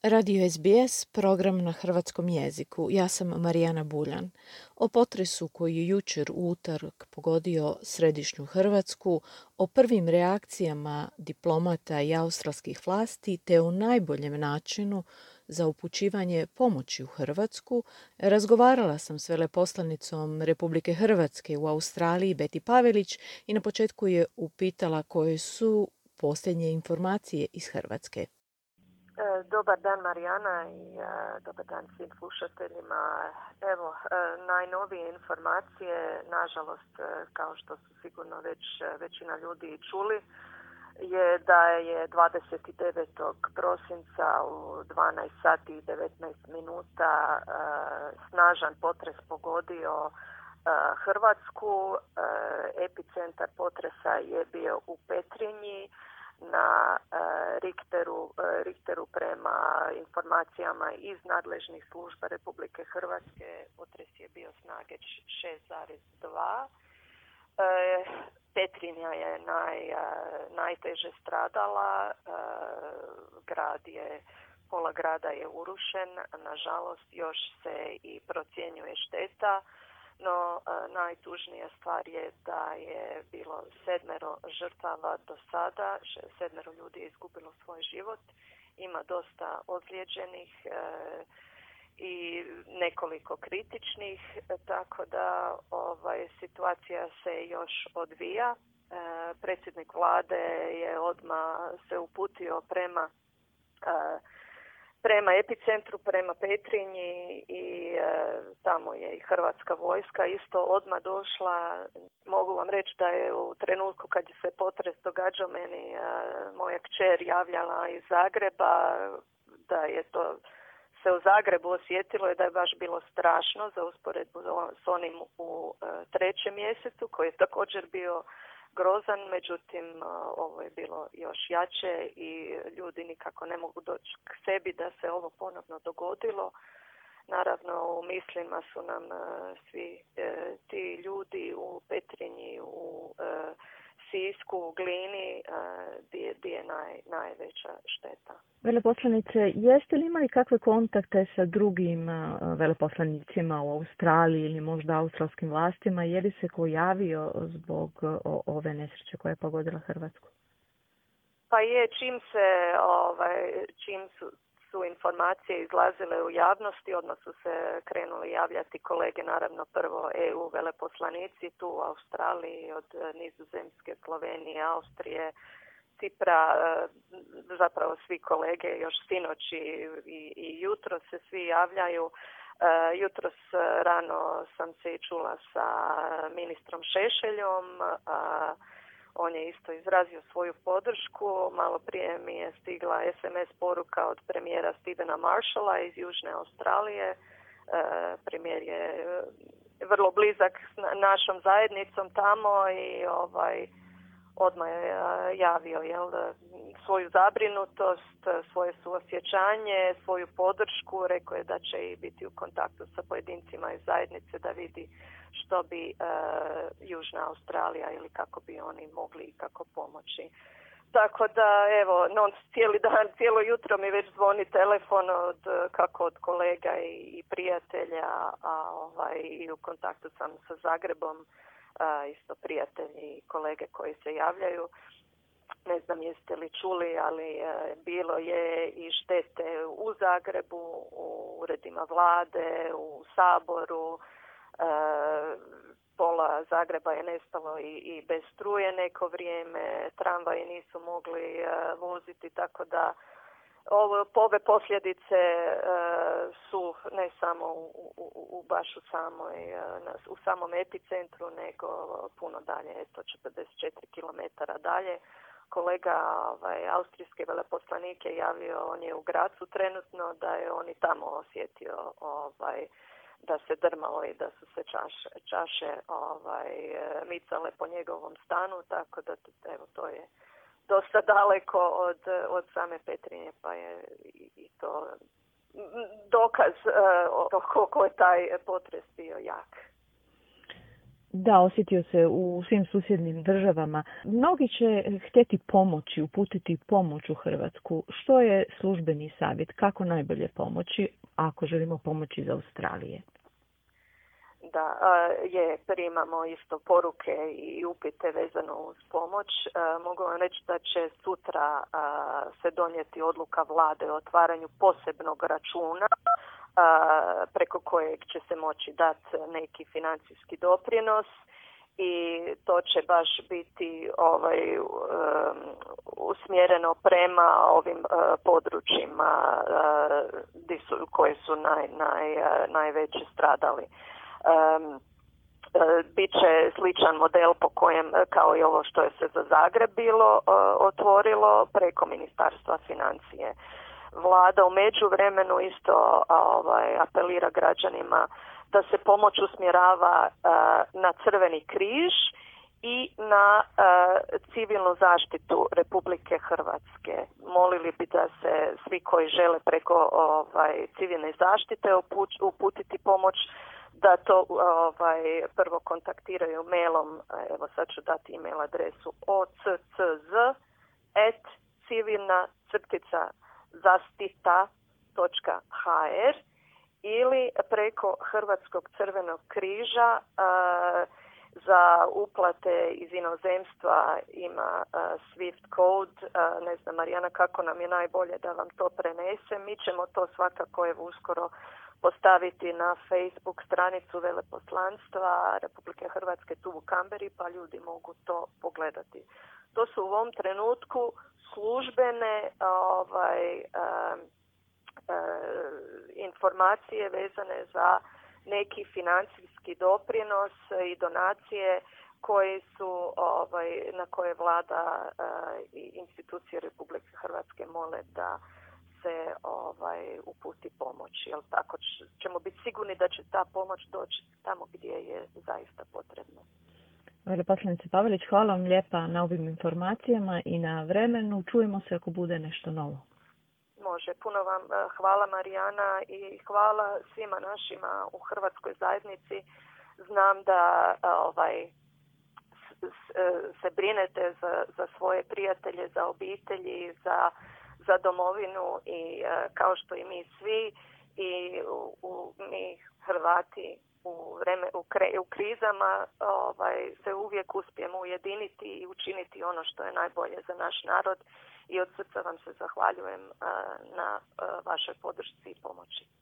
Radio SBS, program na hrvatskom jeziku. Ja sam Marijana Buljan. O potresu koji je jučer u utorak pogodio središnju Hrvatsku, o prvim reakcijama diplomata i australskih vlasti te o najboljem načinu za upućivanje pomoći u Hrvatsku, razgovarala sam s veleposlanicom Republike Hrvatske u Australiji Beti Pavelić i na početku je upitala koje su posljednje informacije iz Hrvatske. Dobar dan Marijana i dobar dan svim slušateljima. Evo, najnovije informacije, nažalost, kao što su sigurno već većina ljudi čuli, je da je 29. prosinca u 12 sati i 19 minuta snažan potres pogodio Hrvatsku. Epicentar potresa je bio u Petrinji. Na Richteru prema informacijama iz nadležnih služba Republike Hrvatske potres je bio snage 6,2. Petrinja je najteže stradala. Pola grada je urušen. Nažalost, još se i procjenjuje šteta. No, najtužnija stvar je da je bilo 7 žrtava do sada, 7 ljudi je izgubilo svoj život, ima dosta ozlijeđenih i nekoliko kritičnih, tako da situacija se još odvija. Predsjednik vlade je odmah se uputio prema epicentru, prema Petrinji i tamo je i Hrvatska vojska isto odmah došla. Mogu vam reći da je u trenutku kad je se potres događao meni moja kćer javljala iz Zagreba, da je to se u Zagrebu osjetilo i da je baš bilo strašno za usporedbu s onim u 3. mjesecu koji je također bio grozan, međutim ovo je bilo još jače i ljudi nikako ne mogu doći k sebi da se ovo ponovno dogodilo. Naravno u mislima su nam svi ti ljudi u Petrinji, u Sisku, u Glini, gdje je najveća šteta. Veleposlanice, jeste li imali kakve kontakte sa drugim veleposlanicima u Australiji ili možda australskim vlastima? Je li se ko javio zbog ove nesreće koja je pogodila Hrvatsku? Pa je, čim su informacije izlazile u javnosti, odmah su se krenuli javljati kolege, naravno prvo EU veleposlanici tu u Australiji, od Nizozemske, Slovenije, Austrije, Cipra, zapravo svi kolege još sinoć i jutro se svi javljaju. Jutros rano sam se i čula sa ministrom Šešeljom, on je isto izrazio svoju podršku. Malo prije mi je stigla SMS poruka od premijera Stephena Marshalla iz Južne Australije. Premijer je vrlo blizak s našom zajednicom tamo i odmah je javio svoju zabrinutost, svoje suosjećanje, svoju podršku. Rekao je da će i biti u kontaktu sa pojedincima iz zajednice da vidi što bi Južna Australija ili kako bi oni mogli i kako pomoći. Tako da, evo, cijeli dan, cijelo jutro mi već zvoni telefon kako od kolega i prijatelja, i u kontaktu sam sa Zagrebom, isto prijatelji i kolege koji se javljaju. Ne znam jeste li čuli, ali bilo je i štete u Zagrebu, u uredima vlade, u Saboru. Pola Zagreba je nestalo i bez struje neko vrijeme, tramvaji nisu mogli voziti, tako da ove posljedice su ne samo baš u samom epicentru, nego puno dalje, eto 44 km dalje. Kolega austrijski veleposlanik je javio, on je u Gracu trenutno, da je on i tamo osjetio da se drmalo i da su se čaše micale po njegovom stanu, tako da evo, to je dosta daleko od same Petrinje, pa je i to dokaz koliko je taj potres bio jak. Da, osjetio se u svim susjednim državama. Mnogi će htjeti pomoći, uputiti pomoć u Hrvatsku. Što je službeni savjet? Kako najbolje pomoći ako želimo pomoći iz Australije? Da, primamo isto poruke i upite vezano uz pomoć. Mogu vam reći da će sutra se donijeti odluka vlade o otvaranju posebnog računa preko kojeg će se moći dati neki financijski doprinos i to će baš biti usmjereno prema ovim područjima koje su najveće stradali. Biće sličan model po kojem, kao i ovo što je se za Zagreb bilo otvorilo preko Ministarstva financije. Vlada u međuvremenu isto apelira građanima da se pomoć usmjerava na Crveni križ i na civilnu zaštitu Republike Hrvatske. Molili bi da se svi koji žele preko civilne zaštite uputiti pomoć, da to prvo kontaktiraju mailom, evo sad ću dati email adresu occz@civilna-zaštita.hr ili preko Hrvatskog crvenog križa. Za uplate iz inozemstva ima Swift code. Ne znam, Marijana, kako nam je najbolje da vam to prenesem. Mi ćemo to svakako uskoro postaviti na Facebook stranicu Veleposlanstva Republike Hrvatske tu u Kamberi, pa ljudi mogu to pogledati. To su u ovom trenutku službene informacije vezane za neki financijski doprinos i donacije koji su na koje vlada i institucije Republike Hrvatske mole da se uputi pomoć. Jel tako ćemo biti sigurni da će ta pomoć doći tamo gdje je zaista potrebno. Veleposlanice Pavelić, hvala vam lijepa na ovim informacijama i na vremenu. Čujemo se ako bude nešto novo. Može. Puno vam hvala, Marijana, i hvala svima našima u hrvatskoj zajednici. Znam da se brinete za svoje prijatelje, za obitelji, za domovinu i kao što i mi svi i mi Hrvati u krizama se uvijek uspijemo ujediniti i učiniti ono što je najbolje za naš narod i od srca vam se zahvaljujem na vašoj podršci i pomoći.